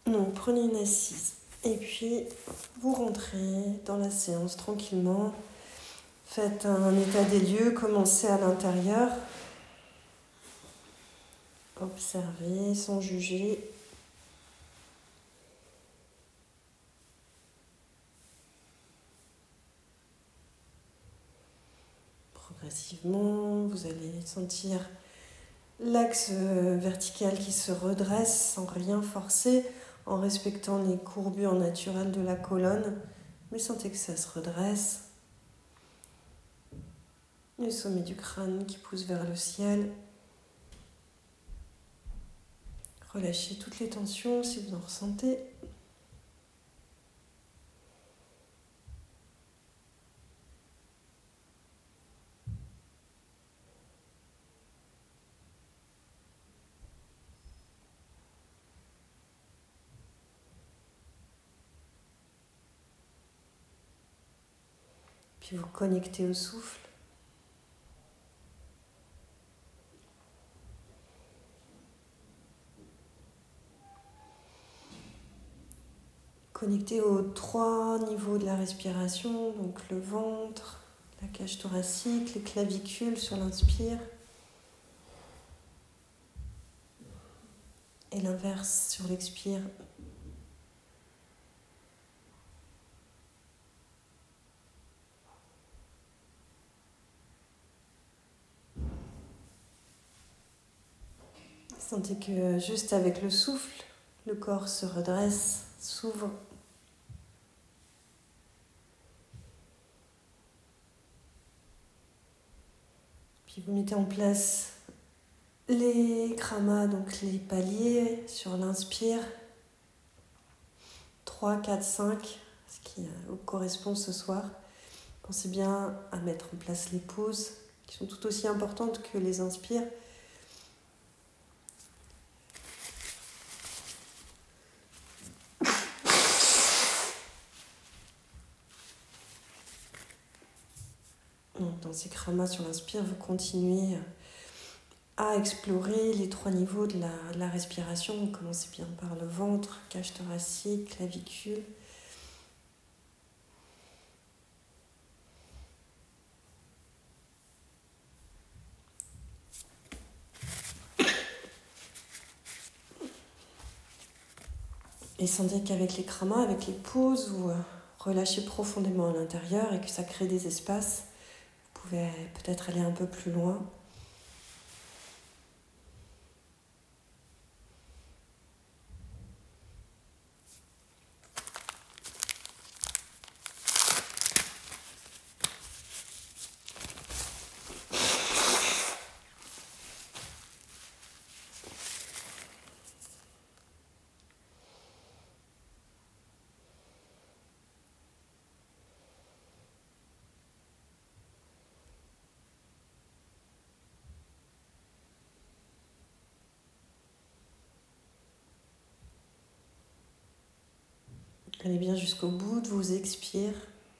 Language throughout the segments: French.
Donc prenez une assise et puis vous rentrez dans la séance tranquillement. Faites un état des lieux, commencez à l'intérieur. Observez sans juger. Progressivement, vous allez sentir l'axe vertical qui se redresse sans rien forcer, en respectant les courbures naturelles de la colonne, mais sentez que ça se redresse. Le sommet du crâne qui pousse vers le ciel. Relâchez toutes les tensions si vous en ressentez. Puis vous connectez au souffle. Connectez aux 3 niveaux de la respiration, donc le ventre, la cage thoracique, les clavicules sur l'inspire. Et l'inverse sur l'expire. Sentez que juste avec le souffle, le corps se redresse, s'ouvre. Puis vous mettez en place les kramas, donc les paliers sur l'inspire. 3, 4, 5, ce qui correspond ce soir. Pensez bien à mettre en place les pauses qui sont tout aussi importantes que les inspires. Donc, dans ces kramas sur l'inspire, vous continuez à explorer les 3 niveaux de la respiration. Vous commencez bien par le ventre, cage thoracique, clavicule. Et sentez qu'avec les kramas, avec les pauses, vous relâchez profondément à l'intérieur et que ça crée des espaces. Vous pouvez peut-être aller un peu plus loin. Allez bien jusqu'au bout de vos expires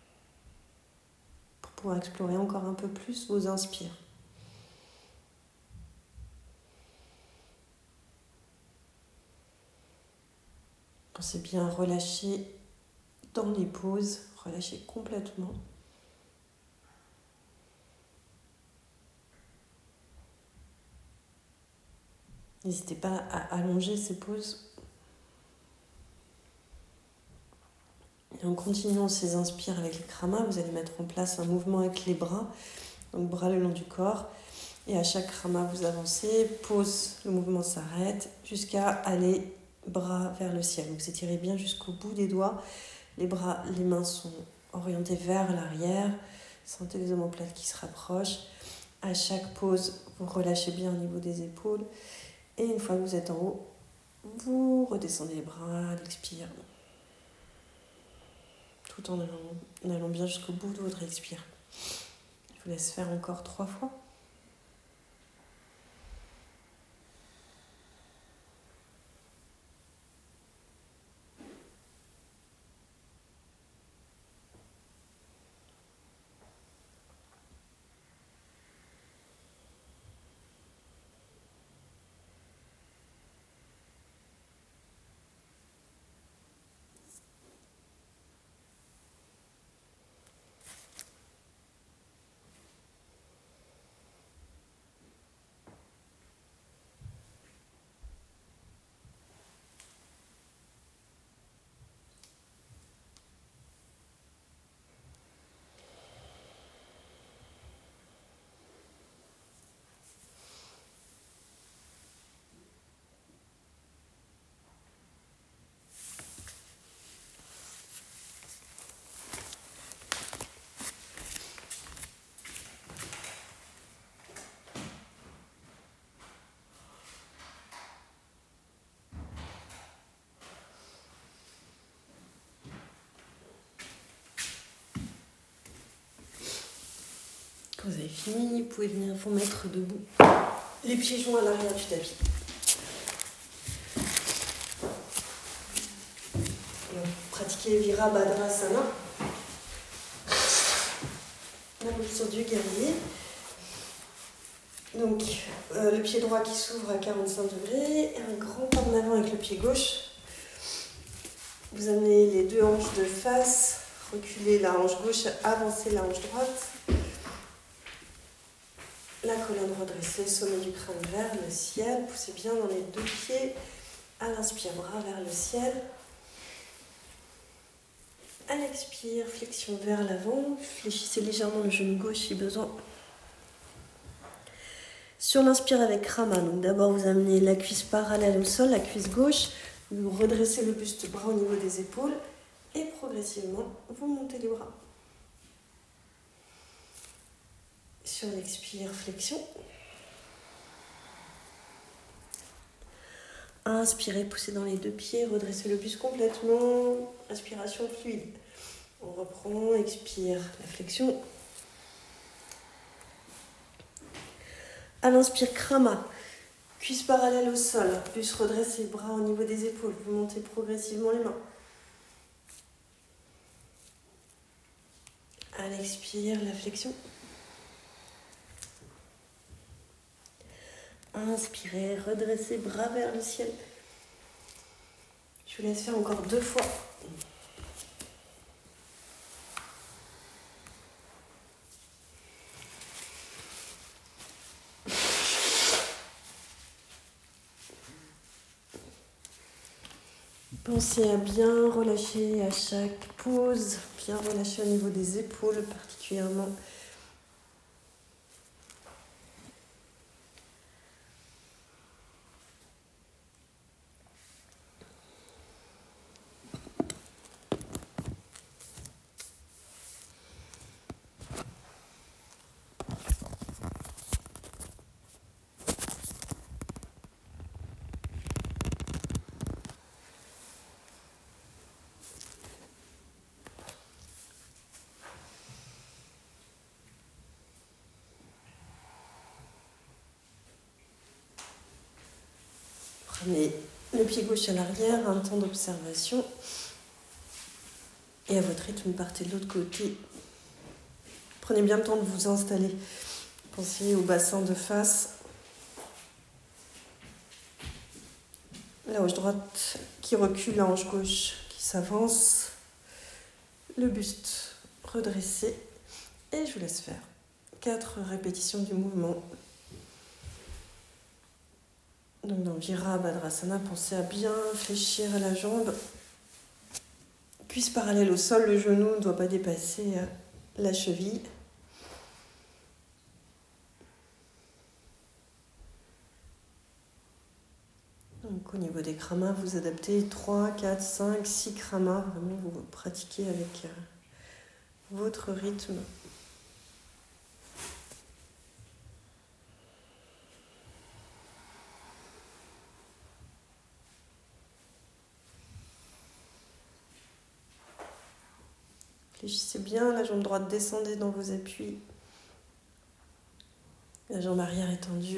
pour pouvoir explorer encore un peu plus vos inspires. Pensez bien à relâcher dans les pauses, relâcher complètement. N'hésitez pas à allonger ces pauses. Et en continuant ces inspires avec les kramas, vous allez mettre en place un mouvement avec les bras, donc bras le long du corps. Et à chaque krama, vous avancez, pause, le mouvement s'arrête, jusqu'à aller bras vers le ciel. Donc vous étirez bien jusqu'au bout des doigts. Les bras, les mains sont orientées vers l'arrière. Sentez les omoplates qui se rapprochent. À chaque pause, vous relâchez bien au niveau des épaules. Et une fois que vous êtes en haut, vous redescendez les bras à l'expire. Tout en allant bien jusqu'au bout de votre expire. Je vous laisse faire encore 3 fois. est fini, vous pouvez venir vous mettre debout, les pieds joints à l'arrière du tapis. Et on pratiquez Virabhadrasana, la posture du guerrier. Donc, le pied droit qui s'ouvre à 45 degrés, et un grand pas en avant avec le pied gauche. Vous amenez les deux hanches de face, reculez la hanche gauche, avancez la hanche droite. La colonne redressée, sommet du crâne vers le ciel. Poussez bien dans les deux pieds. À l'inspire, bras vers le ciel. À l'expire, flexion vers l'avant. Fléchissez légèrement le genou gauche si besoin. Sur l'inspire avec Krama, donc d'abord vous amenez la cuisse parallèle au sol, la cuisse gauche. Vous redressez le buste, bras au niveau des épaules. Et progressivement, vous montez les bras. Sur l'expire, flexion. Inspirez, poussez dans les deux pieds, redressez le buste complètement. Respiration fluide. On reprend, expire, la flexion. À l'inspire, Krama. Cuisse parallèle au sol. Buste redressé, bras au niveau des épaules. Vous montez progressivement les mains. À l'expire, la flexion. Inspirez, redressez, bras vers le ciel. Je vous laisse faire encore 2 fois. Pensez à bien relâcher à chaque pause, bien relâcher au niveau des épaules particulièrement. Prenez le pied gauche à l'arrière, un temps d'observation. Et à votre rythme, partez de l'autre côté. Prenez bien le temps de vous installer. Pensez au bassin de face. La hanche droite qui recule, la hanche gauche qui s'avance. Le buste redressé. Et je vous laisse faire 4 répétitions du mouvement. Donc dans Virabhadrasana, pensez à bien fléchir la jambe. Cuisse parallèle au sol, le genou ne doit pas dépasser la cheville. Donc au niveau des kramas, vous adaptez 3, 4, 5, 6 kramas. Vraiment, vous pratiquez avec votre rythme. Fléchissez bien, la jambe droite descendez dans vos appuis. La jambe arrière est tendue.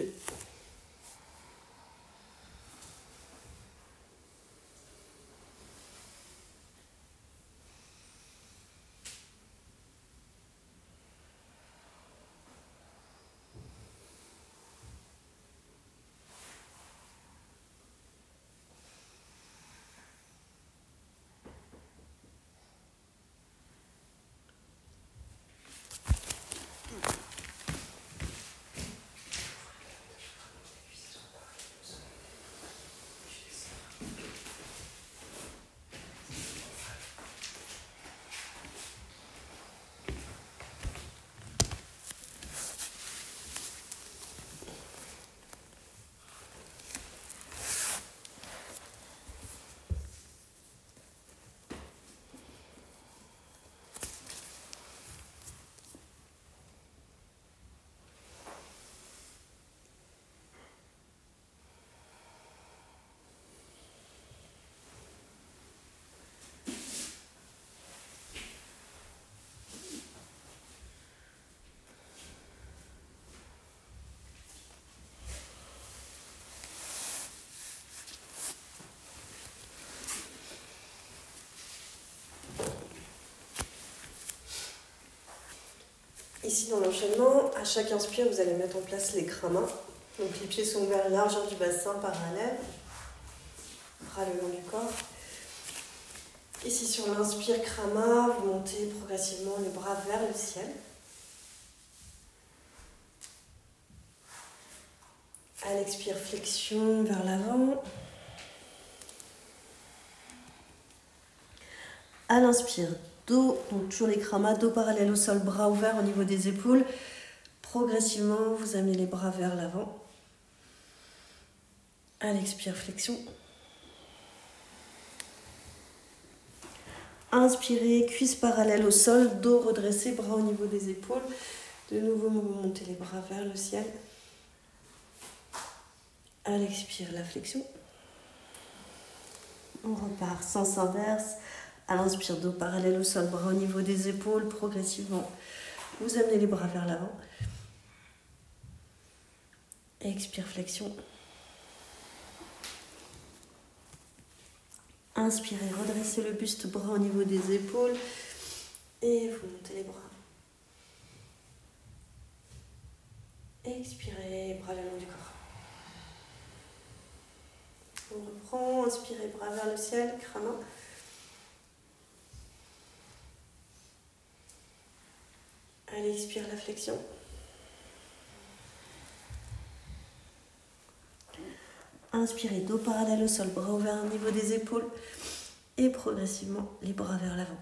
Ici dans l'enchaînement, à chaque inspire, vous allez mettre en place les kramas. Donc les pieds sont ouverts, largeur du bassin, parallèle. Bras le long du corps. Ici sur l'inspire krama, vous montez progressivement les bras vers le ciel. À l'expire, flexion vers l'avant. À l'inspire, dos, donc toujours les kramas, dos parallèle au sol, bras ouverts au niveau des épaules. Progressivement, vous amenez les bras vers l'avant. À l'expire, flexion. Inspirez, cuisses parallèles au sol, dos redressé, bras au niveau des épaules. De nouveau, vous montez les bras vers le ciel. À l'expire, la flexion. On repart, sens inverse. À l'inspire, dos parallèle au sol, bras au niveau des épaules. Progressivement, vous amenez les bras vers l'avant. Expire, flexion. Inspirez, redressez le buste, bras au niveau des épaules. Et vous montez les bras. Expirez, bras le long du corps. On reprend, inspirez, bras vers le ciel, krama. Allez, expire la flexion. Inspirez, dos parallèle au sol, bras ouverts au niveau des épaules. Et progressivement, les bras vers l'avant.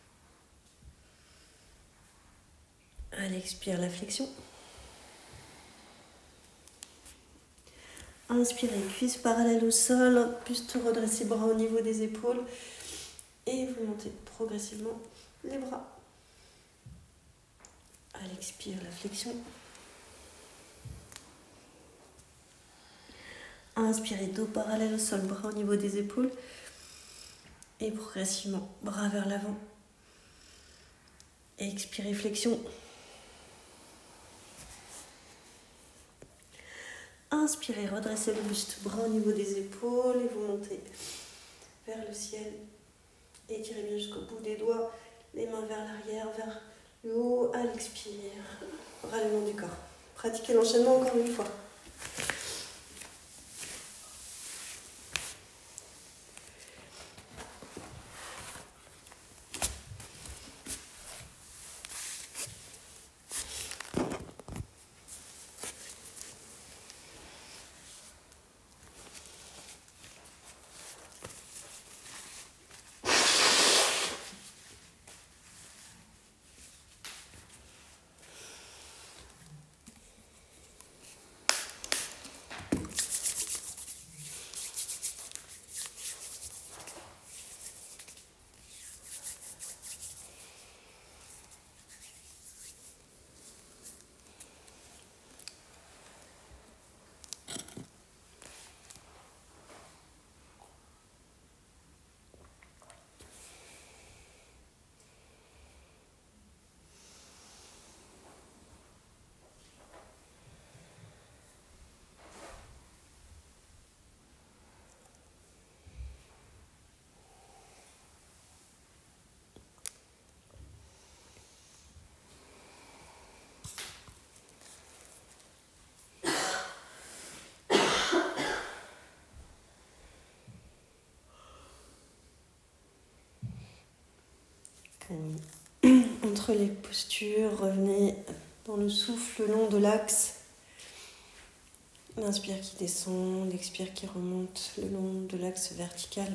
Allez, expire la flexion. Inspirez, cuisses parallèles au sol, buste redressé, bras au niveau des épaules. Et vous montez progressivement les bras. Allez, expire la flexion. Inspirez, dos parallèle au sol, bras au niveau des épaules. Et progressivement, bras vers l'avant. Expirez, flexion. Inspirez, redressez le buste, bras au niveau des épaules et vous montez vers le ciel. Étirez bien jusqu'au bout des doigts, les mains vers l'arrière, vers le haut. À l'expire, bras le long du corps. Pratiquez l'enchaînement encore une fois. Entre les postures, revenez dans le souffle le long de l'axe. L'inspire qui descend, l'expire qui remonte le long de l'axe vertical.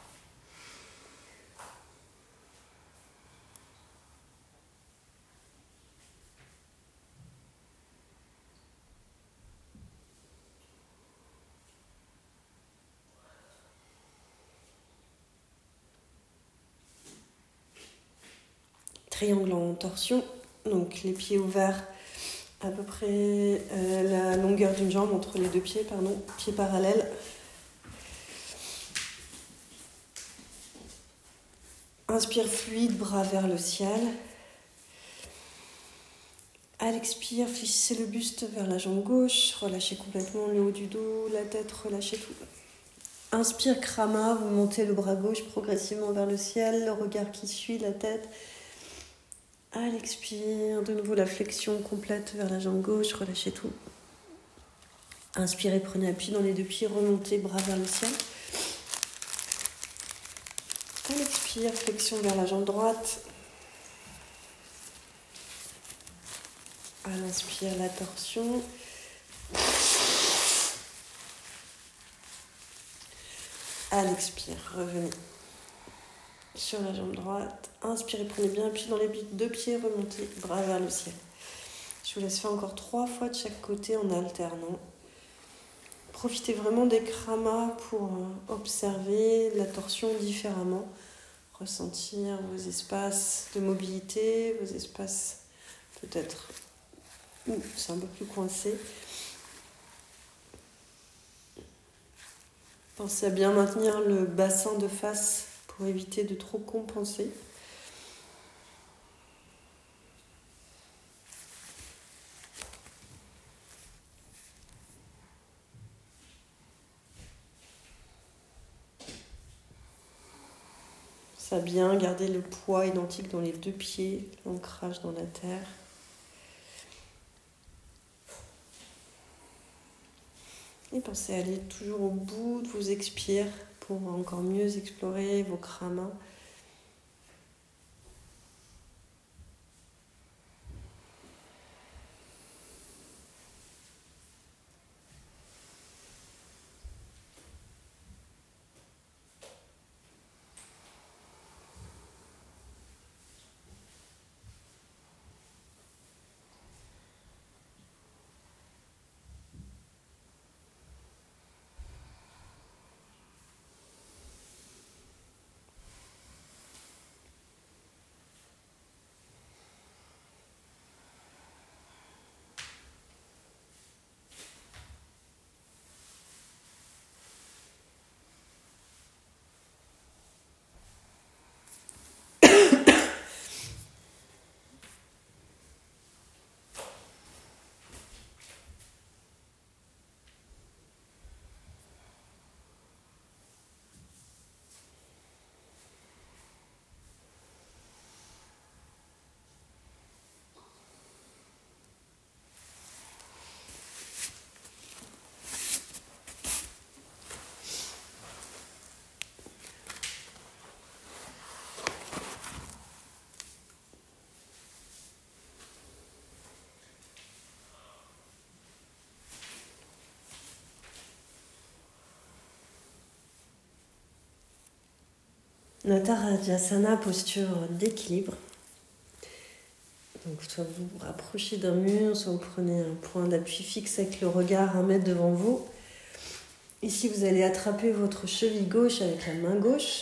Triangle en torsion, donc les pieds ouverts à peu près la longueur d'une jambe entre les deux pieds, pieds parallèles. Inspire fluide, bras vers le ciel. À l'expire, fléchissez le buste vers la jambe gauche, relâchez complètement le haut du dos, la tête, relâchez tout. Inspire krama, vous montez le bras gauche progressivement vers le ciel, le regard qui suit la tête. À l'expire, de nouveau la flexion complète vers la jambe gauche, relâchez tout. Inspirez, prenez appui dans les deux pieds, remontez, bras vers le ciel. À l'expire, flexion vers la jambe droite. À l'inspire, la torsion. À l'expire, revenez sur la jambe droite. Inspirez, prenez bien appui dans les deux pieds, remontez, bras vers le ciel. Je vous laisse faire encore 3 fois de chaque côté en alternant. Profitez vraiment des kramas pour observer la torsion différemment. Ressentir vos espaces de mobilité, vos espaces peut-être où c'est un peu plus coincé. Pensez à bien maintenir le bassin de face pour éviter de trop compenser. Pensez à bien garder le poids identique dans les deux pieds, l'ancrage dans la terre. Et pensez à aller toujours au bout de vos expires pour encore mieux explorer vos kramas. Natarajasana, posture d'équilibre. Donc soit vous vous rapprochez d'un mur, soit vous prenez un point d'appui fixe avec le regard 1 mètre devant vous. Ici, vous allez attraper votre cheville gauche avec la main gauche.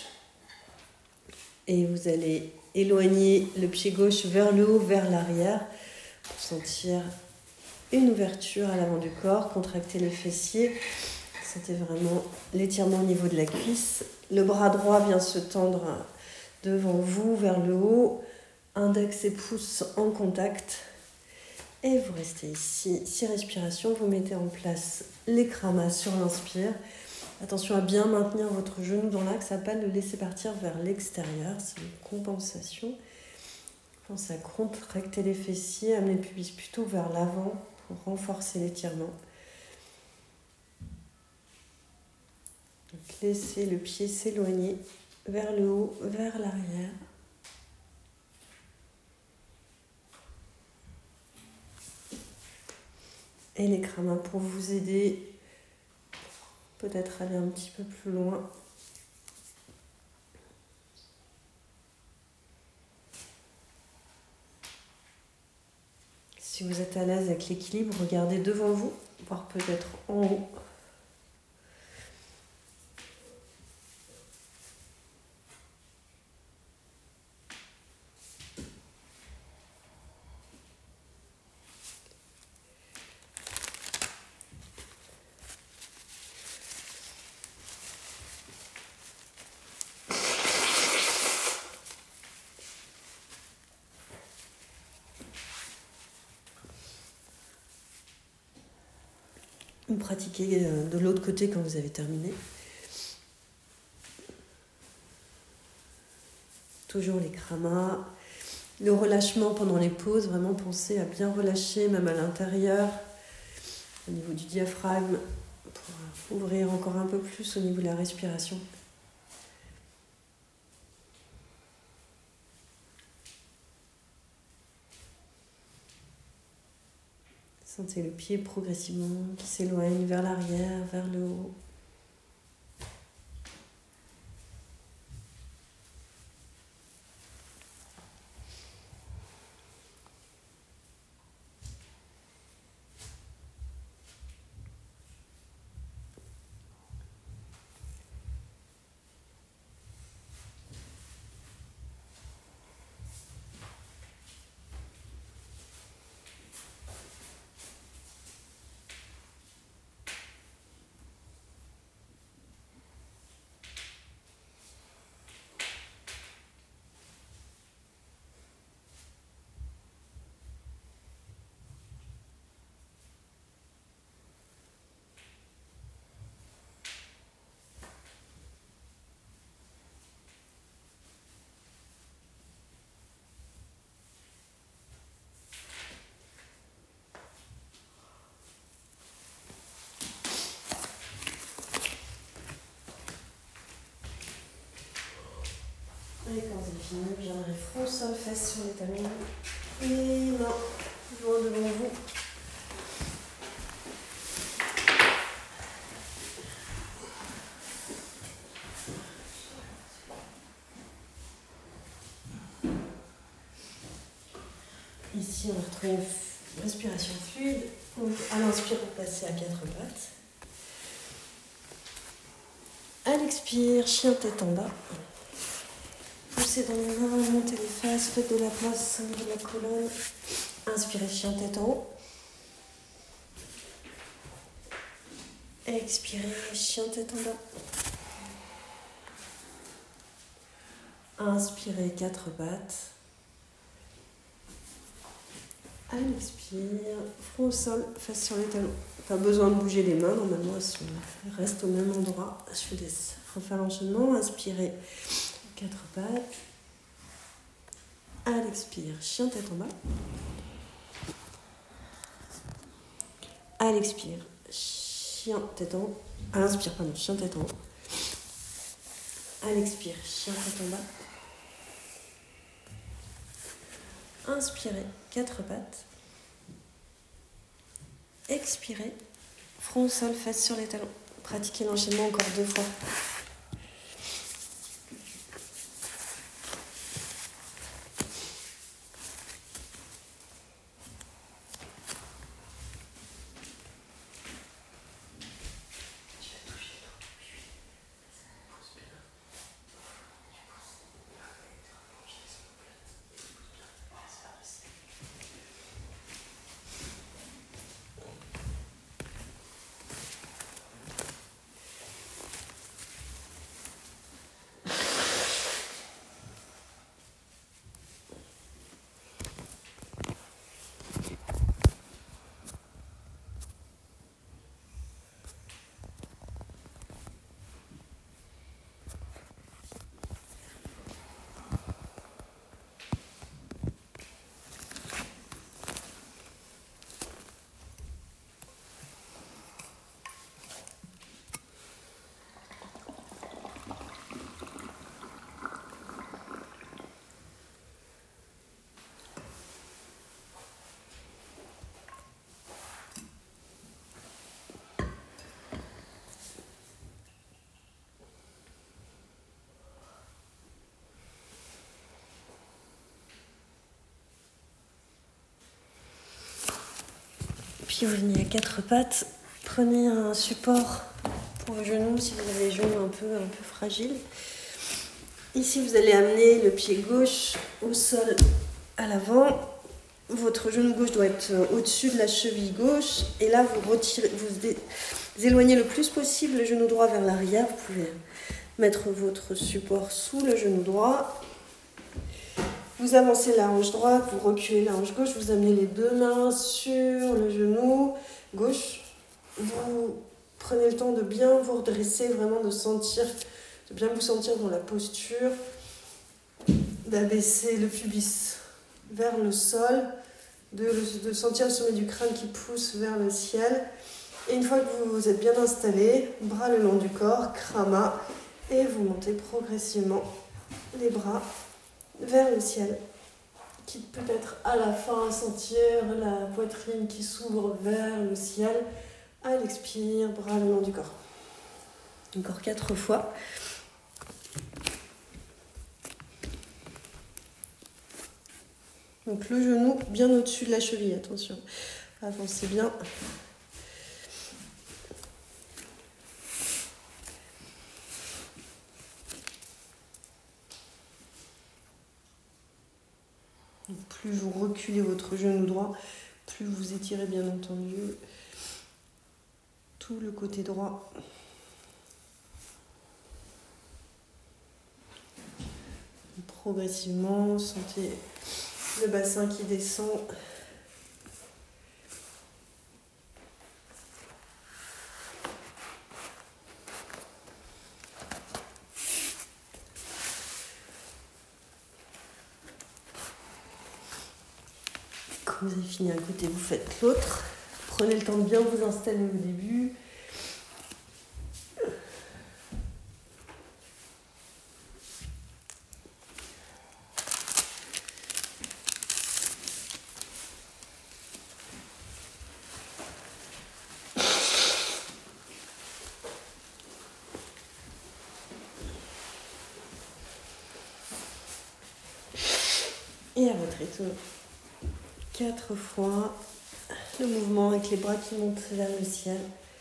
Et vous allez éloigner le pied gauche vers le haut, vers l'arrière, pour sentir une ouverture à l'avant du corps, contracter les fessiers. Sentez vraiment l'étirement au niveau de la cuisse. Le bras droit vient se tendre devant vous, vers le haut. Index et pouce en contact. Et vous restez ici. 6 respirations. Vous mettez en place les kramas sur l'inspire. Attention à bien maintenir votre genou dans l'axe, à pas le laisser partir vers l'extérieur. C'est une compensation. Pensez à contracter les fessiers, amener le pubis plutôt vers l'avant pour renforcer l'étirement. Donc laissez le pied s'éloigner vers le haut, vers l'arrière. Et les kramas pour vous aider, peut-être aller un petit peu plus loin. Si vous êtes à l'aise avec l'équilibre, regardez devant vous, voire peut-être en haut. Ou pratiquez de l'autre côté quand vous avez terminé. Toujours les kramas. Le relâchement pendant les pauses, vraiment pensez à bien relâcher, même à l'intérieur, au niveau du diaphragme, pour ouvrir encore un peu plus au niveau de la respiration. Sentez le pied progressivement qui s'éloigne vers l'arrière, vers le haut. Et quand c'est fini, vous viendrez front, sol, fesses sur les talons. Et mains loin devant vous. Ici, on retrouve respiration fluide. Donc, à l'inspire, vous passez à 4 pattes. À l'expire, chien tête en bas. Poussez dans les mains, montez les fesses, faites de la place au niveau de la colonne. Inspirez, chien tête en haut. Expirez, chien tête en bas. Inspirez, 4 pattes. À l'expire, front au sol, fesses sur les talons. Pas besoin de bouger les mains, normalement elles restent au même endroit. Je vous laisse refaire l'enchaînement. Inspirez, 4 pattes. À l'expire, chien tête en bas. À l'expire, chien tête en haut. À l'inspire, pardon, chien tête en haut. À l'expire, chien tête en bas. Inspirez, 4 pattes. Expirez, front au sol, fesses sur les talons. Pratiquez l'enchaînement encore 2 fois. Puis vous venez à 4 pattes. Prenez un support pour vos genoux si vous avez les genoux un peu fragiles. Ici, vous allez amener le pied gauche au sol à l'avant. Votre genou gauche doit être au-dessus de la cheville gauche. Et là, vous retirez, vous éloignez le plus possible le genou droit vers l'arrière. Vous pouvez mettre votre support sous le genou droit. Vous avancez la hanche droite, vous reculez la hanche gauche, vous amenez les 2 mains sur le genou gauche. Vous prenez le temps de bien vous redresser, vraiment de bien vous sentir dans la posture, d'abaisser le pubis vers le sol, de sentir le sommet du crâne qui pousse vers le ciel. Et une fois que vous êtes bien installé, bras le long du corps, krama, et vous montez progressivement les bras vers le ciel. Quitte peut-être à la fin à sentir la poitrine qui s'ouvre vers le ciel. À l'expire, bras le long du corps. Encore 4 fois. Donc le genou bien au-dessus de la cheville, attention. Avancez bien. Donc plus vous reculez votre genou droit, plus vous étirez bien entendu tout le côté droit. Progressivement, sentez le bassin qui descend. Quand vous avez fini un côté, vous faites l'autre. Prenez le temps de bien vous installer au début. Et à votre rythme, 4 fois le mouvement avec les bras qui montent vers le ciel.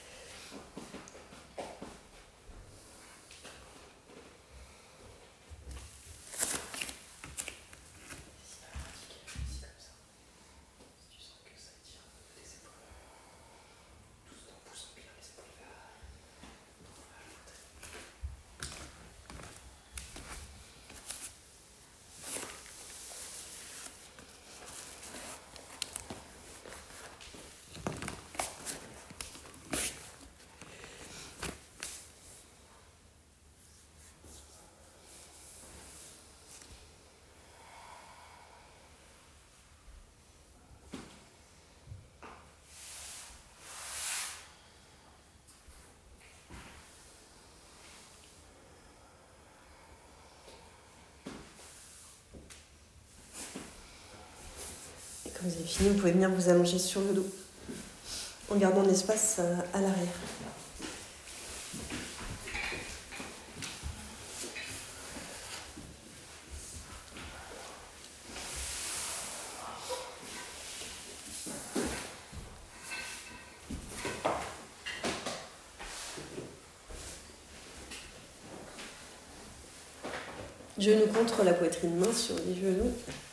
Quand vous avez fini, vous pouvez venir vous allonger sur le dos en gardant l'espace à l'arrière. Genoux contre la poitrine, main sur les genoux.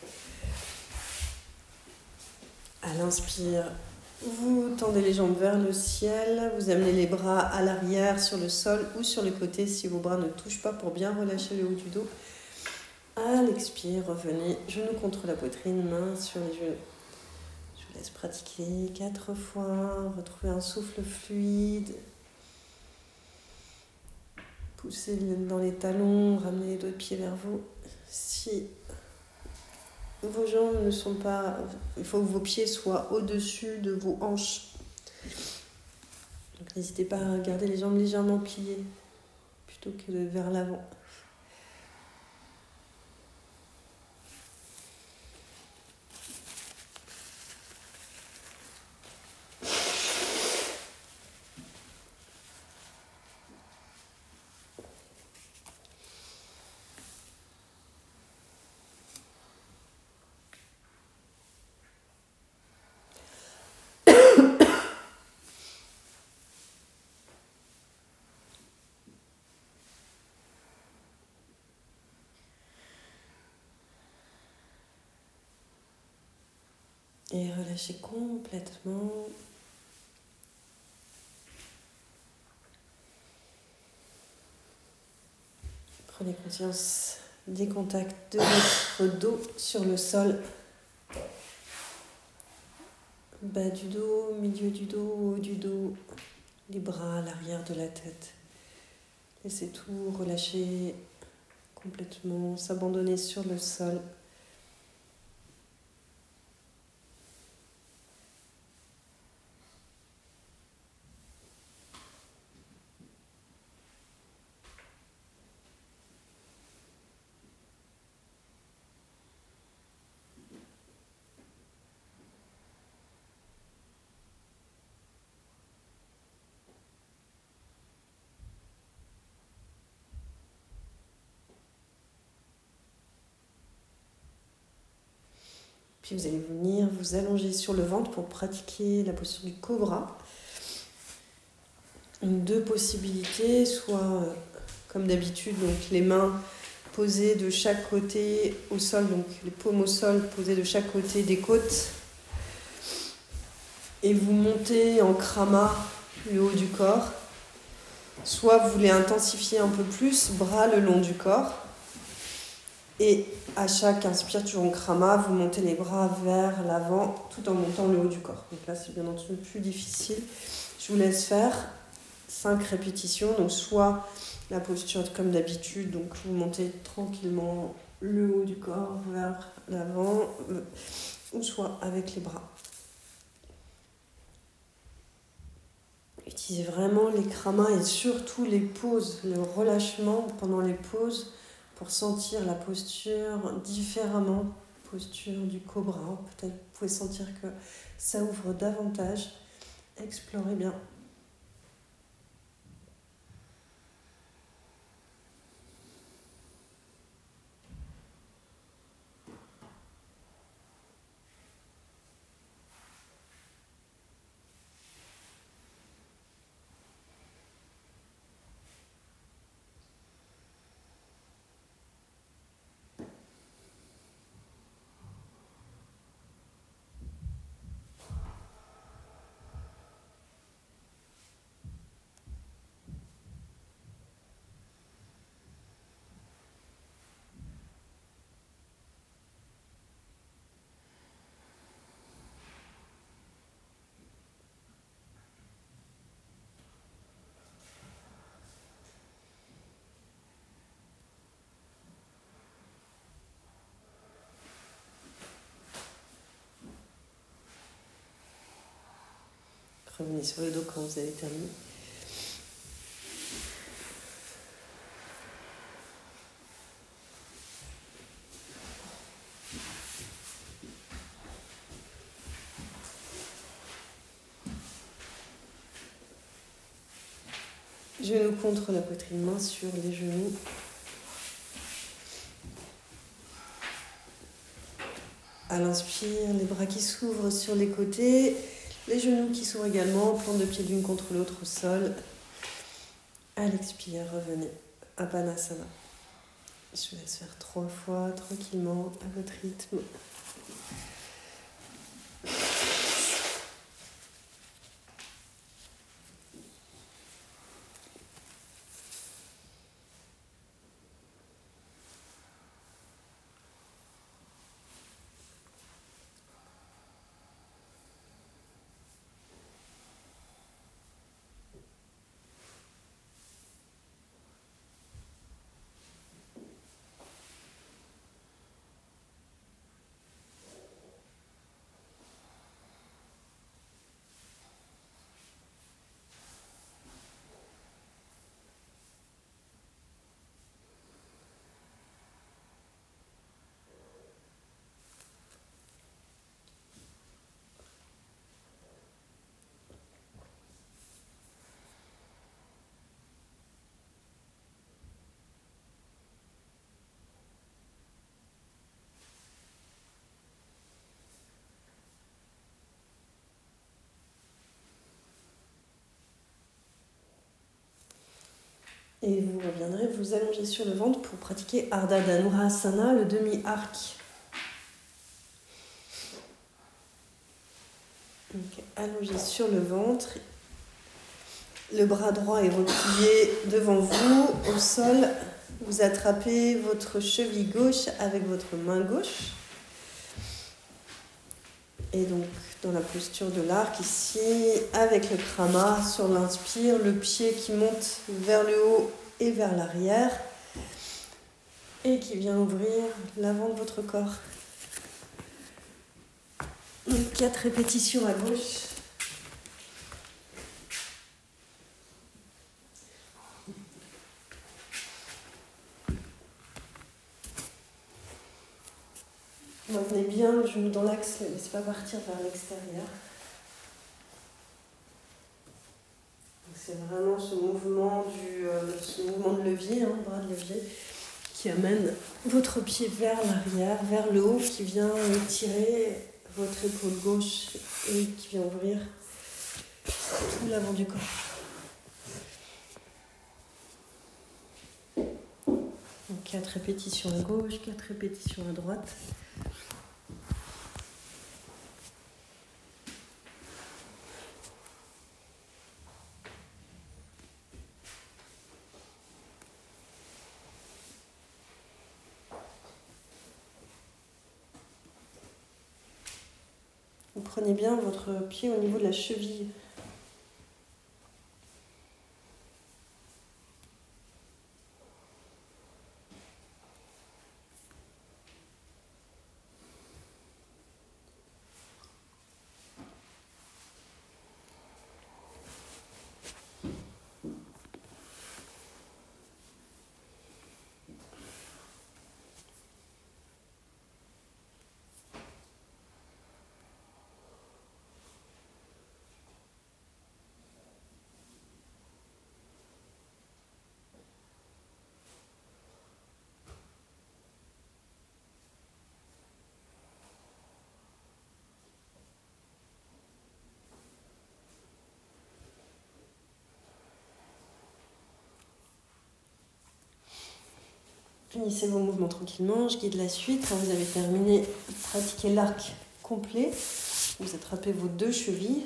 À l'inspire, vous tendez les jambes vers le ciel, vous amenez les bras à l'arrière sur le sol ou sur les côtés si vos bras ne touchent pas pour bien relâcher le haut du dos. À l'expire, revenez genoux contre la poitrine, main sur les genoux. Je vous laisse pratiquer 4 fois, retrouver un souffle fluide. Poussez dans les talons, ramenez les doigts de pied vers vous. Si vos jambes ne sont pas... Il faut que vos pieds soient au-dessus de vos hanches. Donc n'hésitez pas à garder les jambes légèrement pliées plutôt que vers l'avant. Et relâchez complètement. Prenez conscience des contacts de votre dos sur le sol. Bas du dos, milieu du dos, haut du dos, les bras à l'arrière de la tête. Laissez tout relâcher complètement, s'abandonner sur le sol. Puis vous allez venir vous allonger sur le ventre pour pratiquer la posture du cobra. Donc, 2 possibilités, soit comme d'habitude, donc les mains posées de chaque côté au sol, donc les paumes au sol posées de chaque côté des côtes. Et vous montez en krama le haut du corps. Soit vous voulez intensifier un peu plus, bras le long du corps. Et à chaque inspire, toujours en krama, vous montez les bras vers l'avant tout en montant le haut du corps. Donc là, c'est bien entendu plus difficile. Je vous laisse faire 5 répétitions. Donc soit la posture comme d'habitude, donc vous montez tranquillement le haut du corps vers l'avant, ou soit avec les bras. Utilisez vraiment les kramas et surtout les pauses, le relâchement pendant les pauses pour sentir la posture différemment. Posture du cobra, peut-être vous pouvez sentir que ça ouvre davantage. Explorez bien. Revenez sur le dos quand vous avez terminé. Genoux contre la poitrine, main sur les genoux. À l'inspire, les bras qui s'ouvrent sur les côtés, les genoux qui s'ouvrent également, plante de pied l'une contre l'autre au sol. À l'expire, revenez à Padmasana. Je vous laisse faire 3 fois tranquillement à votre rythme. Et vous reviendrez vous allonger sur le ventre pour pratiquer Ardha Dhanurasana, le demi-arc. Donc, allongé sur le ventre. Le bras droit est replié devant vous, au sol. Vous attrapez votre cheville gauche avec votre main gauche. Et donc, dans la posture de l'arc, ici, avec le krama, sur l'inspire, le pied qui monte vers le haut et vers l'arrière, et qui vient ouvrir l'avant de votre corps. Donc, 4 répétitions à gauche. Maintenez bien le genou dans l'axe, ne laissez pas partir vers l'extérieur. C'est vraiment ce mouvement de levier, bras de levier, qui amène votre pied vers l'arrière, vers le haut, qui vient étirer votre épaule gauche et qui vient ouvrir tout l'avant du corps. Donc 4 répétitions à gauche, 4 répétitions à droite. Vous prenez bien votre pied au niveau de la cheville. Finissez vos mouvements tranquillement, je guide la suite. Quand vous avez terminé de pratiquer l'arc complet, vous attrapez vos 2 chevilles.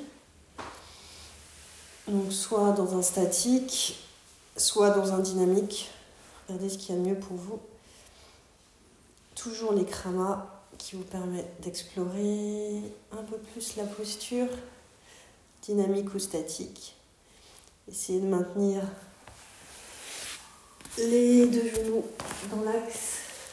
Donc soit dans un statique, soit dans un dynamique. Regardez ce qu'il y a de mieux pour vous. Toujours les kramas qui vous permettent d'explorer un peu plus la posture, dynamique ou statique. Essayez de maintenir les 2 genoux dans l'axe.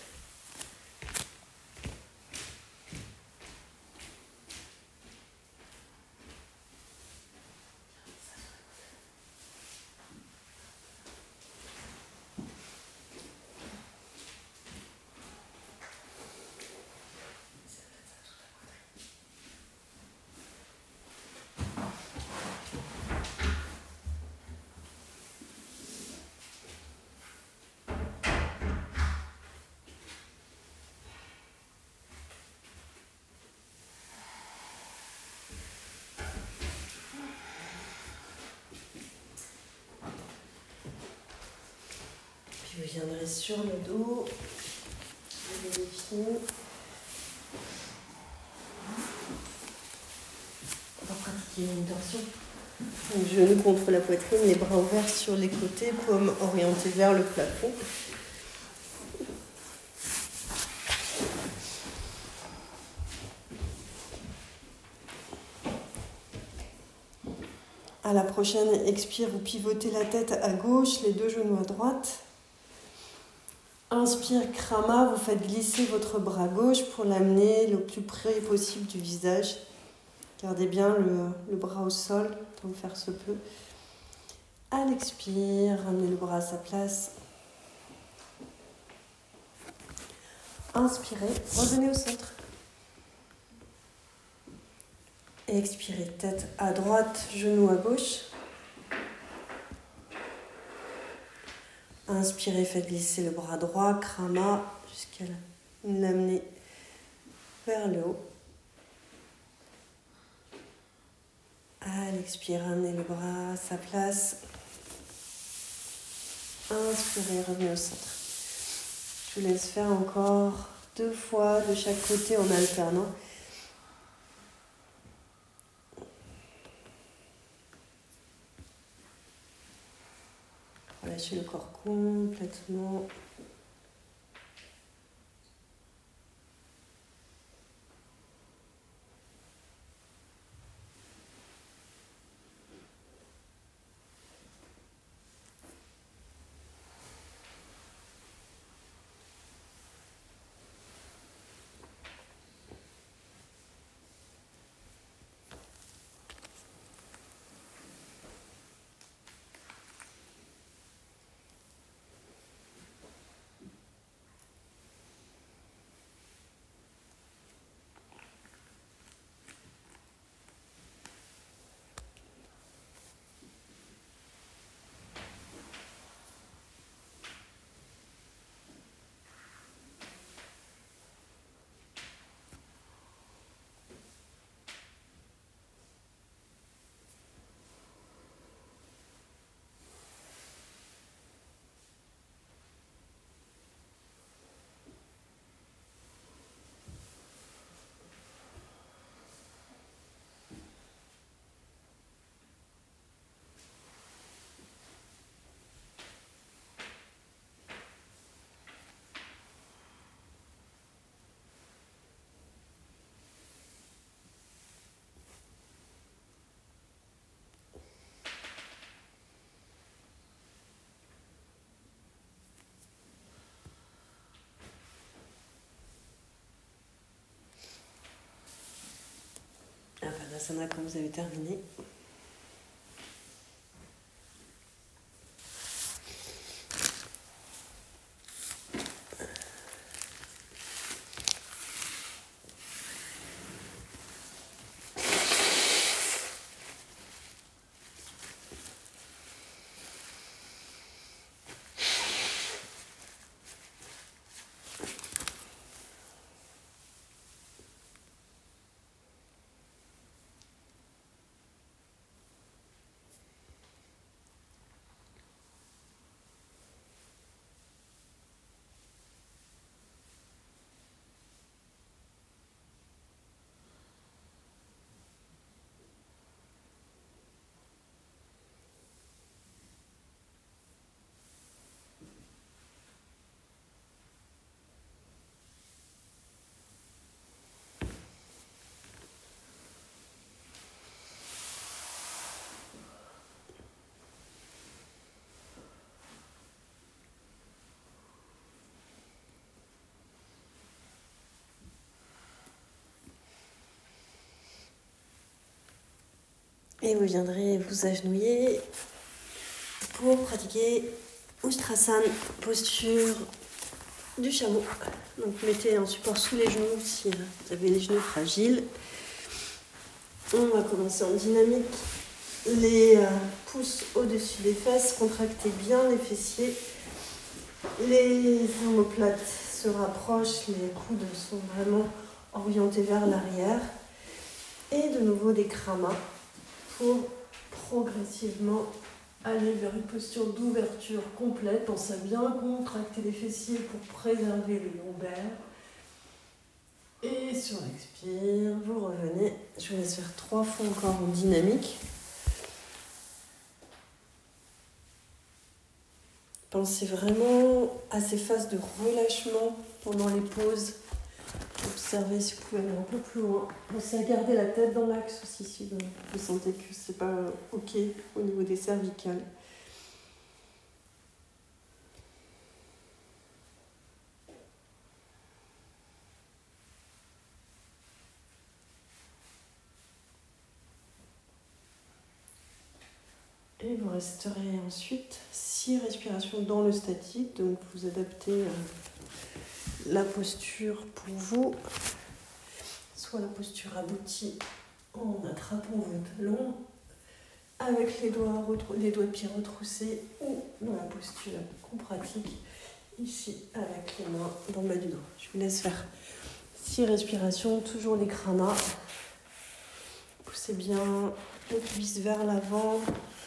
Puis vous viendrez sur le dos. Vous vérifiez. On va pratiquer une torsion. Donc, genoux contre la poitrine, les bras ouverts sur les côtés, paumes orientées vers le plafond. À la prochaine expire, vous pivotez la tête à gauche, les 2 genoux à droite. Inspire, krama, vous faites glisser votre bras gauche pour l'amener le plus près possible du visage. Gardez bien le bras au sol, tant que faire se peut. À l'expire, ramenez le bras à sa place. Inspirez, revenez au centre. Expirez, tête à droite, genou à gauche. Inspirez, faites glisser le bras droit, krama, jusqu'à l'amener vers le haut. À l'expire, ramenez le bras à sa place. Inspirez, revenez au centre. Je vous laisse faire encore 2 fois de chaque côté en alternant. Relâchez le corps complètement. Uttanasana quand vous avez terminé. Et vous viendrez vous agenouiller pour pratiquer Ustrasana, posture du chameau. Donc mettez un support sous les genoux si vous avez les genoux fragiles. On va commencer en dynamique. Les pouces au-dessus des fesses, contractez bien les fessiers. Les omoplates se rapprochent, les coudes sont vraiment orientés vers l'arrière. Et de nouveau des kramas pour progressivement aller vers une posture d'ouverture complète. Pensez à bien contracter les fessiers pour préserver le lombaire. Et sur l'expire, vous revenez. Je vous laisse faire 3 fois encore en dynamique. Pensez vraiment à ces phases de relâchement pendant les pauses. Observez si vous pouvez aller un peu plus loin. Pensez à garder la tête dans l'axe aussi si vous sentez que c'est pas OK au niveau des cervicales. Et vous resterez ensuite 6 respirations dans le statique. Donc vous adaptez la posture pour vous. Soit la posture aboutie en attrapant vos talons avec les doigts de pied retroussés, ou dans la posture qu'on pratique ici avec les mains dans le bas du dos. Je vous laisse faire 6 respirations, toujours les kramas. Poussez bien les cuisses vers l'avant.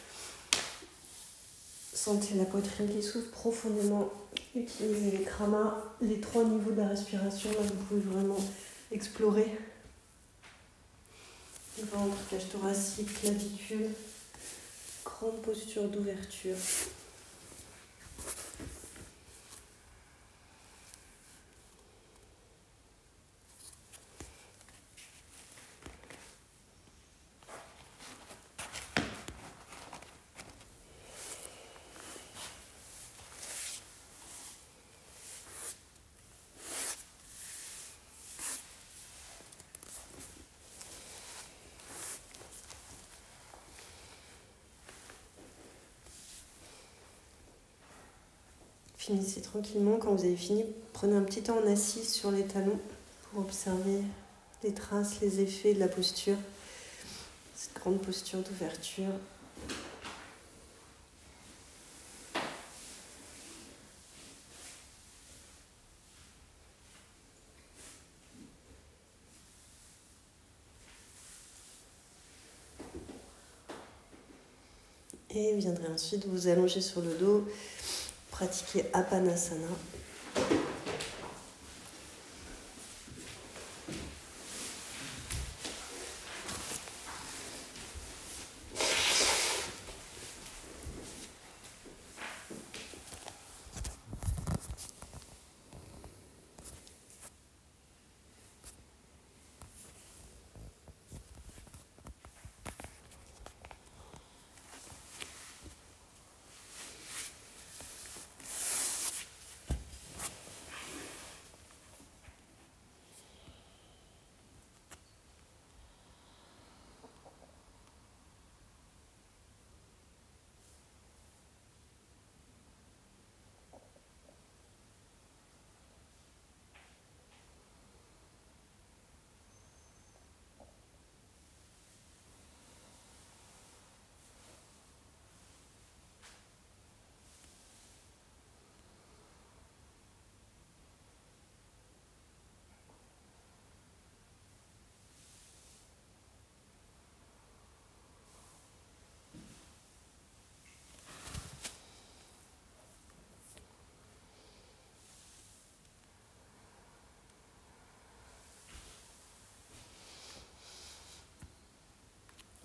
Sentez la poitrine qui s'ouvre profondément. Utilisez les kramas, les 3 niveaux de la respiration. Là, vous pouvez vraiment explorer. Ventre, cage thoracique, clavicule. Grande posture d'ouverture. Finissez tranquillement. Quand vous avez fini, prenez un petit temps en assis sur les talons pour observer les traces, les effets de la posture. Cette grande posture d'ouverture. Et vous viendrez ensuite vous allonger sur le dos, pratiquer Apanasana.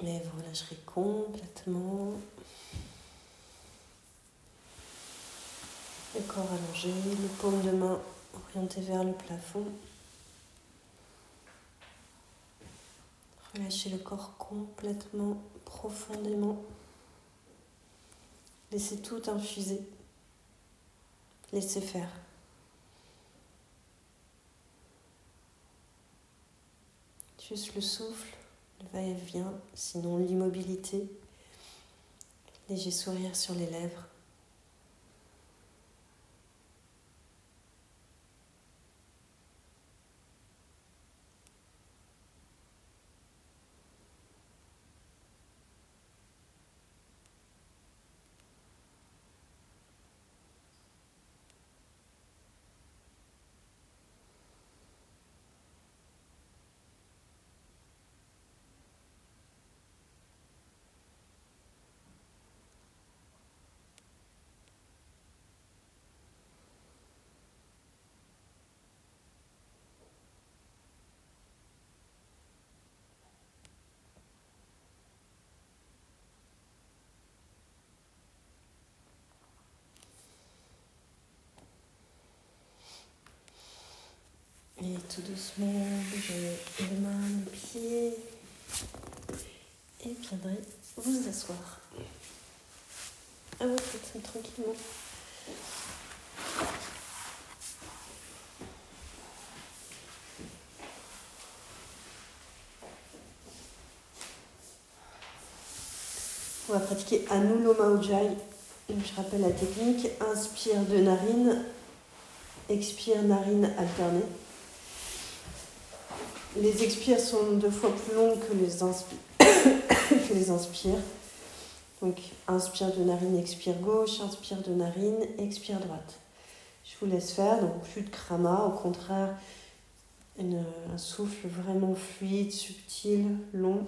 Et vous relâcherez complètement. Le corps allongé, les paumes de main orientées vers le plafond. Relâchez le corps complètement, profondément. Laissez tout infuser. Laissez faire. Juste le souffle, le va-et-vient, sinon l'immobilité. Léger sourire sur les lèvres. Et tout doucement, bougez les mains, les pieds. Et viendrez vous asseoir à votre rythme tranquillement. On va pratiquer Anuloma Ujjayi. Je rappelle la technique. Inspire de narine, expire narine alternée. Les expires sont 2 fois plus longs que les inspires. Donc, inspire de narine, expire gauche, inspire de narine, expire droite. Je vous laisse faire, donc plus de krama, au contraire, un souffle vraiment fluide, subtil, long.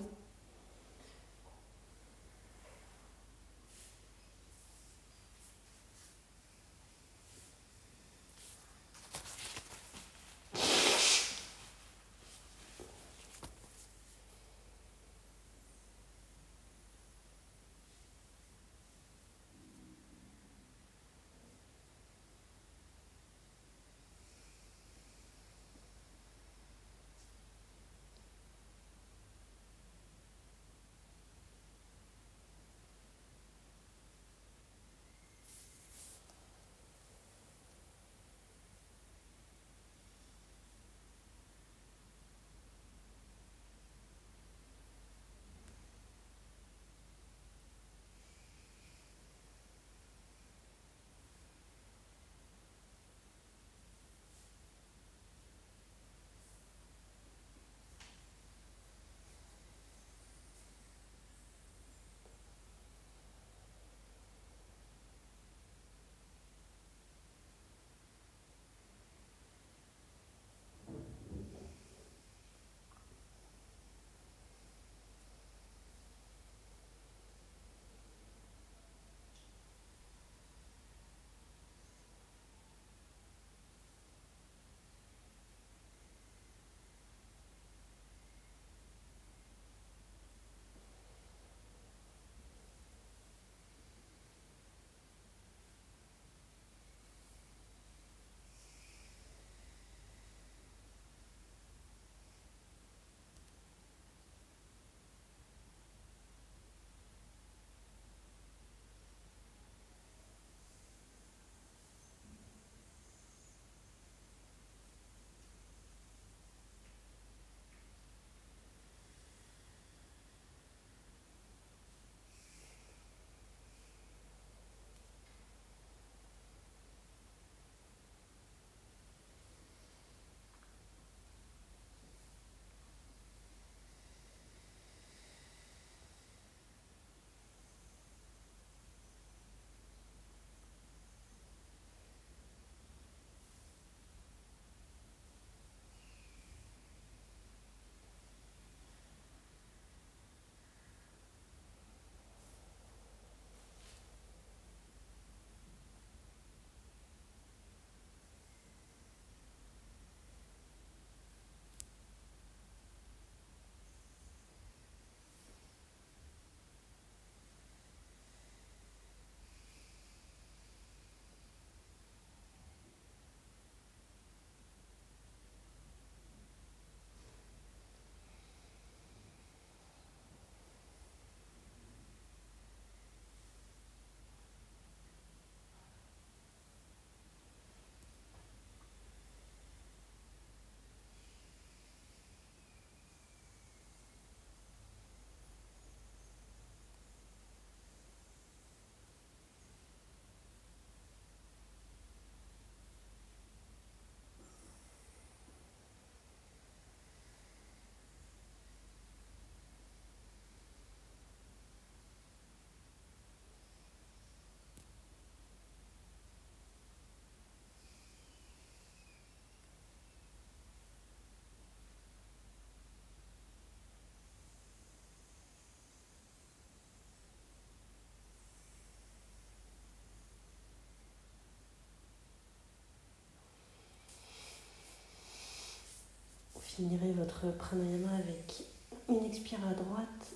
finirez votre pranayama avec une expire à droite.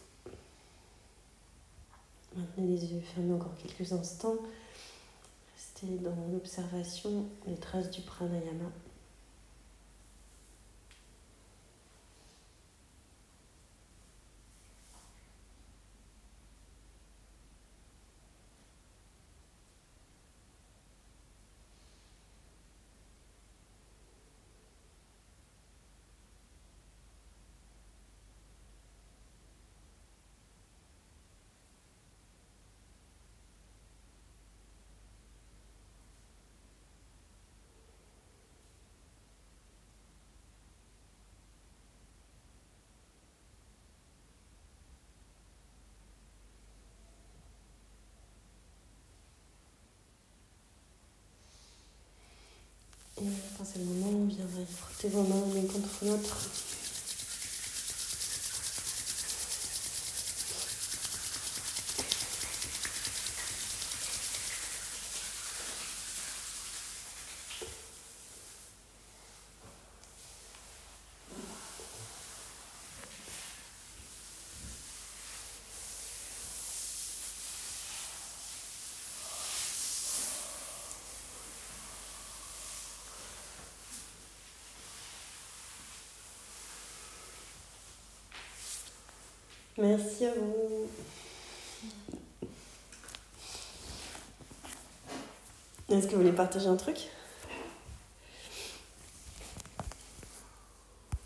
Maintenez les yeux fermés encore quelques instants. Restez dans l'observation des traces du pranayama. Et quand c'est le moment, on viendra frotter vos mains l'une contre l'autre. Merci à vous. Est-ce que vous voulez partager un truc ?